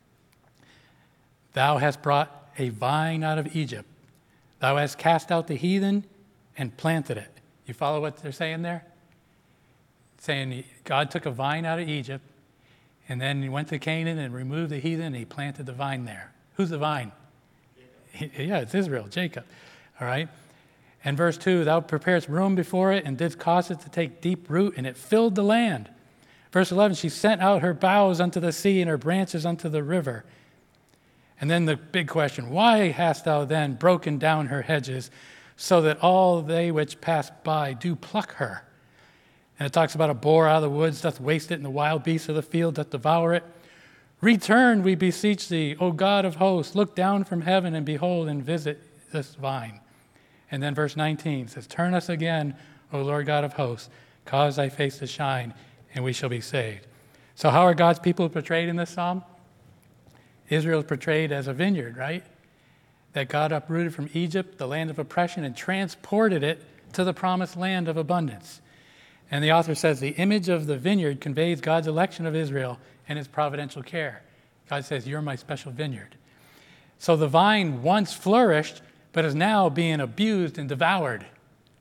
Thou hast brought a vine out of Egypt. Thou hast cast out the heathen and planted it." You follow what they're saying there? Saying God took a vine out of Egypt, and then he went to Canaan and removed the heathen, and he planted the vine there. Who's the vine? Yeah, it's Israel, Jacob. All right. And verse 2, "Thou preparest room before it, and didst cause it to take deep root, and it filled the land." Verse 11, "She sent out her boughs unto the sea, and her branches unto the river." And then the big question, "Why hast thou then broken down her hedges, so that all they which pass by do pluck her?" And it talks about a boar out of the woods doth waste it, and the wild beasts of the field doth devour it. "Return, we beseech thee, O God of hosts, look down from heaven and behold and visit this vine." And then verse 19 says, "Turn us again, O Lord God of hosts, cause thy face to shine, and we shall be saved." So how are God's people portrayed in this psalm? Israel is portrayed as a vineyard, right? That God uprooted from Egypt, the land of oppression, and transported it to the promised land of abundance. And the author says the image of the vineyard conveys God's election of Israel and his providential care. God says, "You're my special vineyard." So the vine once flourished, but is now being abused and devoured.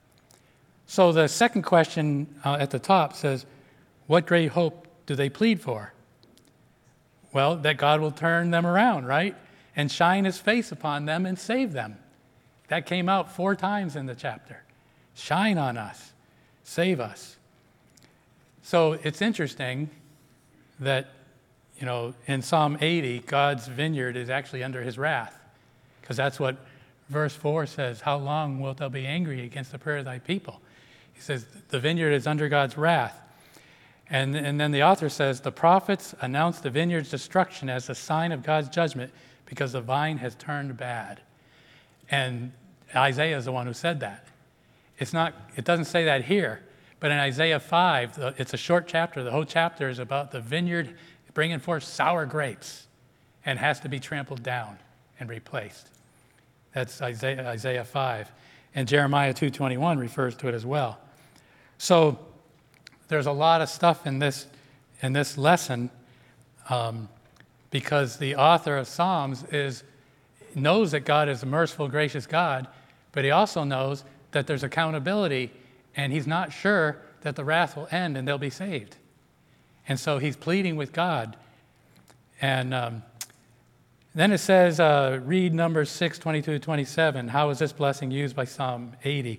So the second question at the top says, what great hope do they plead for? Well, that God will turn them around, right? And shine his face upon them and save them. That came out 4 times in the chapter. Shine on us. Save us. So it's interesting that, in Psalm 80, God's vineyard is actually under his wrath. Because that's what verse 4 says, how long wilt thou be angry against the prayer of thy people? He says the vineyard is under God's wrath. And then the author says, the prophets announced the vineyard's destruction as a sign of God's judgment because the vine has turned bad. And Isaiah is the one who said that. It doesn't say that here, but in Isaiah 5, it's a short chapter. The whole chapter is about the vineyard bringing forth sour grapes and has to be trampled down and replaced. That's Isaiah 5. And Jeremiah 2:21 refers to it as well. So there's a lot of stuff in this lesson because the author of Psalms knows that God is a merciful, gracious God, but he also knows that there's accountability, and he's not sure that the wrath will end and they'll be saved. And so he's pleading with God. And then it says, read Numbers 6, 22-27. How is this blessing used by Psalm 80?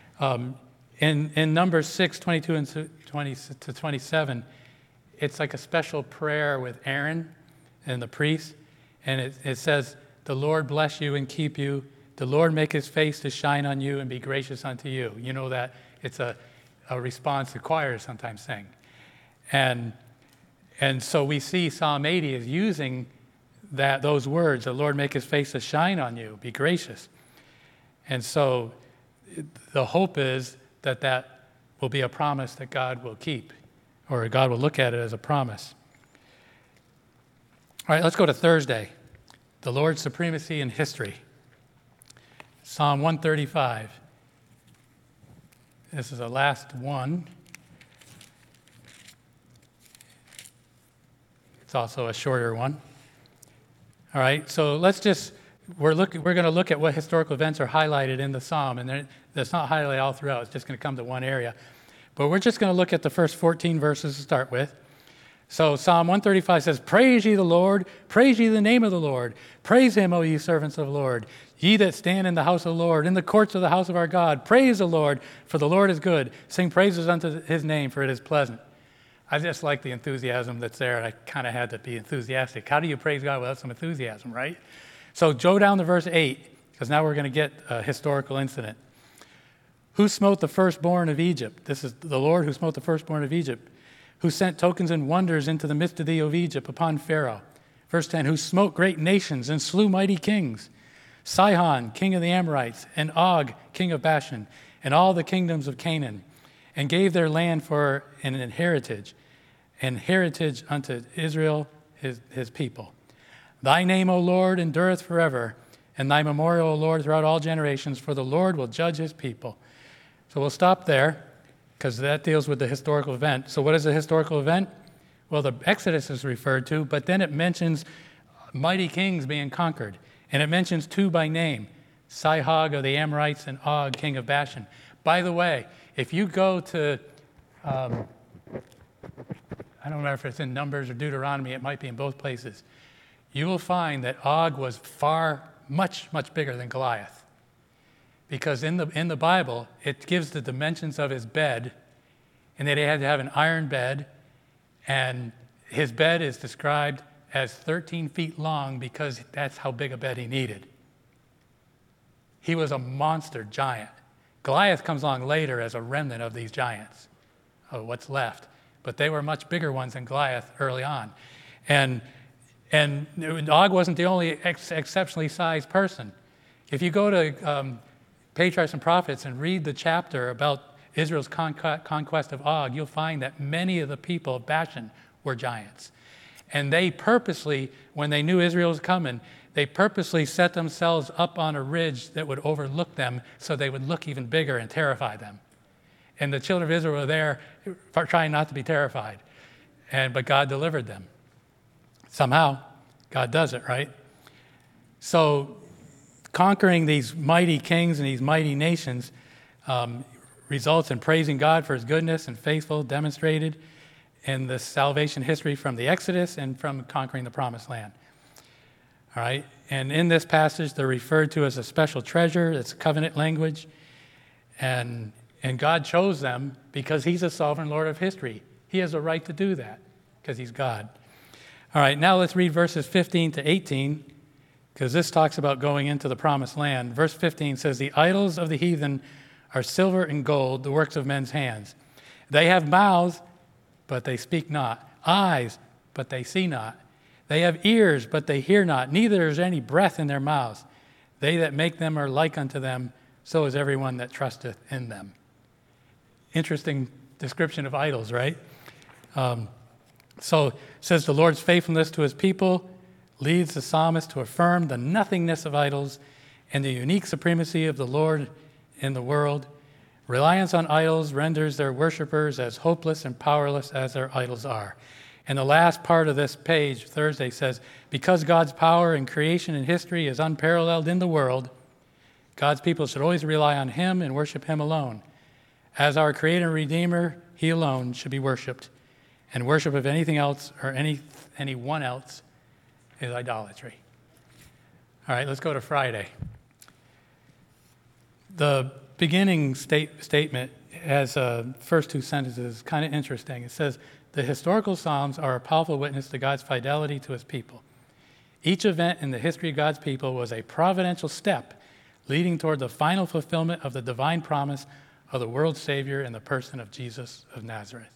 In Numbers 6, 22 and 27, it's like a special prayer with Aaron and the priest. And it says, the Lord bless you and keep you. The Lord make his face to shine on you and be gracious unto you. You know that it's a response the choirs sometimes sing. And so we see Psalm 80 is using those words, the Lord make his face to shine on you, be gracious. And so the hope is that will be a promise that God will keep, or God will look at it as a promise. All right, let's go to Thursday. The Lord's supremacy in history. Psalm 135. This is the last one. It's also a shorter one. All right, so we're going to look at what historical events are highlighted in the psalm, and that's not highlighted all throughout. It's just going to come to one area. But we're just going to look at the first 14 verses to start with. So Psalm 135 says, praise ye the Lord, praise ye the name of the Lord. Praise him, O ye servants of the Lord. Ye that stand in the house of the Lord, in the courts of the house of our God. Praise the Lord, for the Lord is good. Sing praises unto his name, for it is pleasant. I just like the enthusiasm that's there, and I kind of had to be enthusiastic. How do you praise God without some enthusiasm, right? So go down to verse 8, because now we're going to get a historical incident. Who smote the firstborn of Egypt? This is the Lord who smote the firstborn of Egypt, who sent tokens and wonders into the midst of thee of Egypt upon Pharaoh. Verse 10, who smote great nations and slew mighty kings, Sihon, king of the Amorites, and Og, king of Bashan, and all the kingdoms of Canaan, and gave their land for an heritage unto Israel, his people. Thy name, O Lord, endureth forever, and thy memorial, O Lord, throughout all generations, for the Lord will judge his people. So we'll stop there, because that deals with the historical event. So what is a historical event? Well, the Exodus is referred to, but then it mentions mighty kings being conquered. And it mentions 2 by name, Sihon of the Amorites and Og, king of Bashan. By the way, if you go to, I don't remember if it's in Numbers or Deuteronomy, it might be in both places, you will find that Og was much bigger than Goliath. Because in the Bible, it gives the dimensions of his bed, and that he had to have an iron bed, and his bed is described as 13 feet long because that's how big a bed he needed. He was a monster giant. Goliath comes along later as a remnant of these giants, of what's left. But they were much bigger ones than Goliath early on. And Og wasn't the only exceptionally sized person. If you go to Patriarchs and Prophets and read the chapter about Israel's conquest of Og, you'll find that many of the people of Bashan were giants. And they purposely, when they knew Israel was coming, they purposely set themselves up on a ridge that would overlook them so they would look even bigger and terrify them. And the children of Israel were there trying not to be terrified. But God delivered them. Somehow, God does it, right? So conquering these mighty kings and these mighty nations results in praising God for his goodness and faithful demonstrated in the salvation history from the Exodus and from conquering the Promised Land. All right, and in this passage, they're referred to as a special treasure. It's covenant language, and God chose them because he's a sovereign Lord of history. He has a right to do that because he's God. All right, now let's read verses 15 to 18, because this talks about going into the Promised Land. Verse 15 says, "The idols of the heathen are silver and gold, the works of men's hands. They have mouths, but they speak not, eyes, but they see not. They have ears, but they hear not, neither is any breath in their mouths. They that make them are like unto them, so is everyone that trusteth in them." Interesting description of idols, right? So it says the Lord's faithfulness to his people leads the psalmist to affirm the nothingness of idols and the unique supremacy of the Lord in the world. Reliance on idols renders their worshipers as hopeless and powerless as their idols are. And the last part of this page, Thursday, says, because God's power in creation and history is unparalleled in the world, God's people should always rely on him and worship him alone. As our Creator and Redeemer, he alone should be worshipped. And worship of anything else or anyone else is idolatry. All right, let's go to Friday. The beginning statement has first two sentences, kind of interesting. It says, the historical Psalms are a powerful witness to God's fidelity to his people. Each event in the history of God's people was a providential step leading toward the final fulfillment of the divine promise of the world's Savior in the person of Jesus of Nazareth.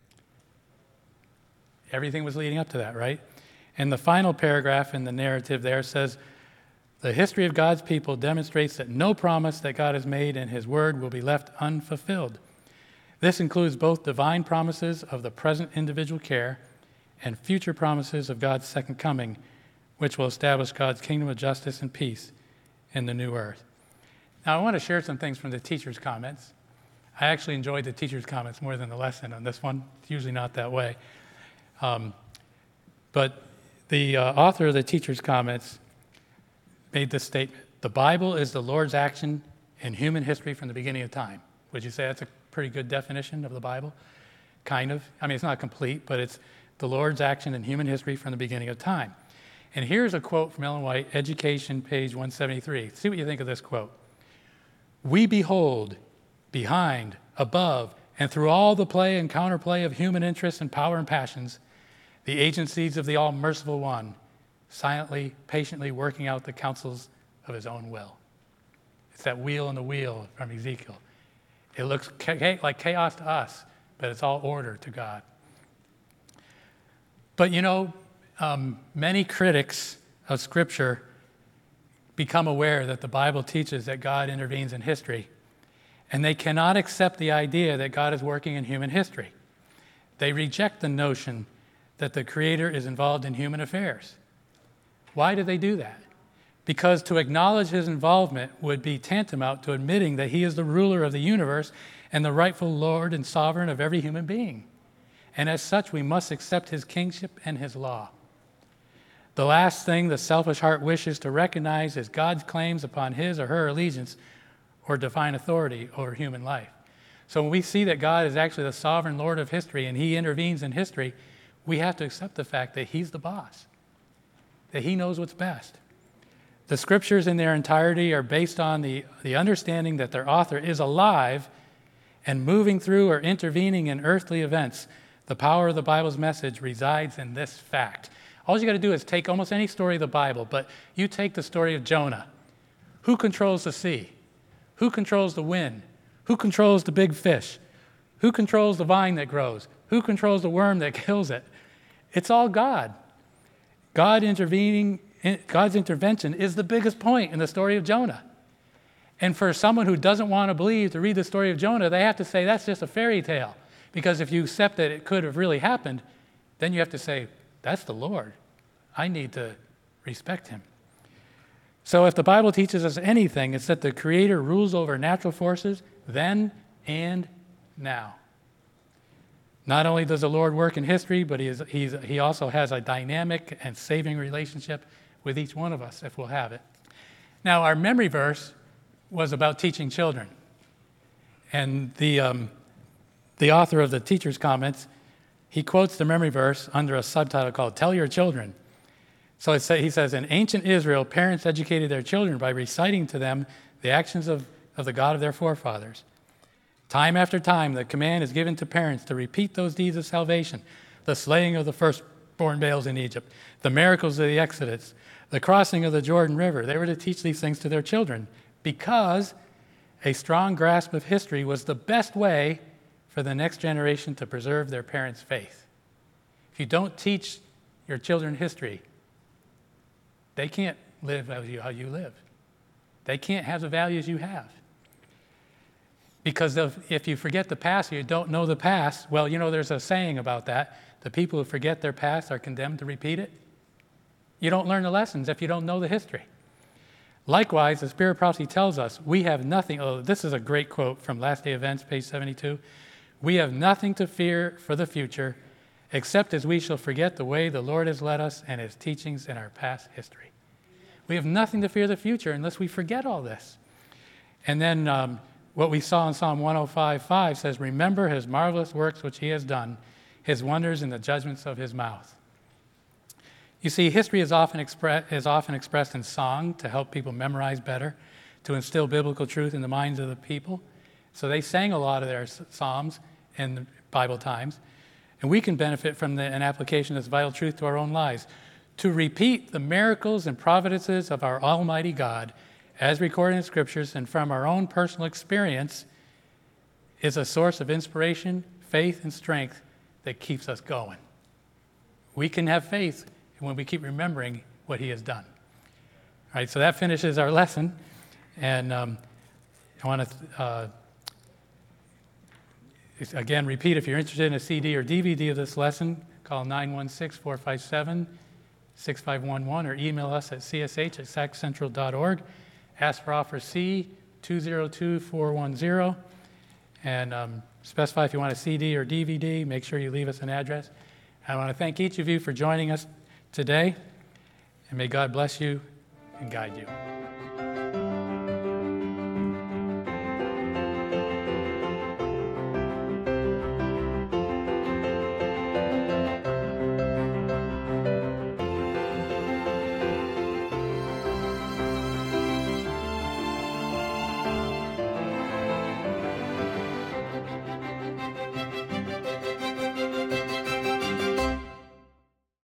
Everything was leading up to that, right? And the final paragraph in the narrative there says, the history of God's people demonstrates that no promise that God has made in his word will be left unfulfilled. This includes both divine promises of the present individual care and future promises of God's second coming, which will establish God's kingdom of justice and peace in the new earth. Now, I want to share some things from the teacher's comments. I actually enjoyed the teacher's comments more than the lesson on this one. It's usually not that way. But the author of the teacher's comments made this statement: the Bible is the Lord's action in human history from the beginning of time. Would you say that's a pretty good definition of the Bible? Kind of. I mean, it's not complete, but it's the Lord's action in human history from the beginning of time. And here's a quote from Ellen White, Education, page 173. See what you think of this quote. "We behold, behind, above, and through all the play and counterplay of human interests and power and passions, the agencies of the all-merciful one, silently, patiently working out the counsels of his own will." It's that wheel in the wheel from Ezekiel. It looks like chaos to us, but it's all order to God. But you know, many critics of Scripture become aware that the Bible teaches that God intervenes in history, and they cannot accept the idea that God is working in human history. They reject the notion that the Creator is involved in human affairs. Why do they do that? Because to acknowledge his involvement would be tantamount to admitting that he is the ruler of the universe and the rightful Lord and sovereign of every human being. And as such, we must accept his kingship and his law. The last thing the selfish heart wishes to recognize is God's claims upon his or her allegiance or divine authority over human life. So when we see that God is actually the sovereign Lord of history and he intervenes in history, we have to accept the fact that he's the boss, that he knows what's best. The scriptures in their entirety are based on the understanding that their author is alive and moving through or intervening in earthly events. The power of the Bible's message resides in this fact. All you got to do is take almost any story of the Bible, but you take the story of Jonah. Who controls the sea? Who controls the wind? Who controls the big fish? Who controls the vine that grows? Who controls the worm that kills it? It's all God. God's intervention is the biggest point in the story of Jonah. And for someone who doesn't want to believe to read the story of Jonah, they have to say that's just a fairy tale. Because if you accept that it could have really happened, then you have to say, that's the Lord. I need to respect him. So if the Bible teaches us anything, it's that the Creator rules over natural forces then and now. Not only does the Lord work in history, but he also has a dynamic and saving relationship with each one of us, if we'll have it. Now, our memory verse was about teaching children. And the author of the teacher's comments, he quotes the memory verse under a subtitle called Tell Your Children. So he says, in ancient Israel, parents educated their children by reciting to them the actions of the God of their forefathers. Time after time, the command is given to parents to repeat those deeds of salvation, the slaying of the firstborn males in Egypt, the miracles of the Exodus, the crossing of the Jordan River. They were to teach these things to their children because a strong grasp of history was the best way for the next generation to preserve their parents' faith. If you don't teach your children history, they can't live how you live. They can't have the values you have. Because if you forget the past or you don't know the past, well, there's a saying about that. The people who forget their past are condemned to repeat it. You don't learn the lessons if you don't know the history. Likewise, the Spirit of Prophecy tells us we have nothing. Oh, this is a great quote from Last Day Events, page 72. We have nothing to fear for the future, except as we shall forget the way the Lord has led us and his teachings in our past history. We have nothing to fear the future unless we forget all this. And then what we saw in Psalm 105:5 says, remember his marvelous works which he has done, his wonders and the judgments of his mouth. You see, history is often expressed in song to help people memorize better, to instill biblical truth in the minds of the people. So they sang a lot of their psalms in the Bible times. And we can benefit from an application of this vital truth to our own lives. To repeat the miracles and providences of our Almighty God, as recorded in Scriptures and from our own personal experience, is a source of inspiration, faith, and strength that keeps us going. We can have faith when we keep remembering what he has done. All right, so that finishes our lesson. And I want to, again, repeat, if you're interested in a CD or DVD of this lesson, call 916-457-6511 or email us at csh@saccentral.org. Ask for offer C 202410 and specify if you want a CD or DVD. Make sure you leave us an address. I want to thank each of you for joining us today, and may God bless you and guide you.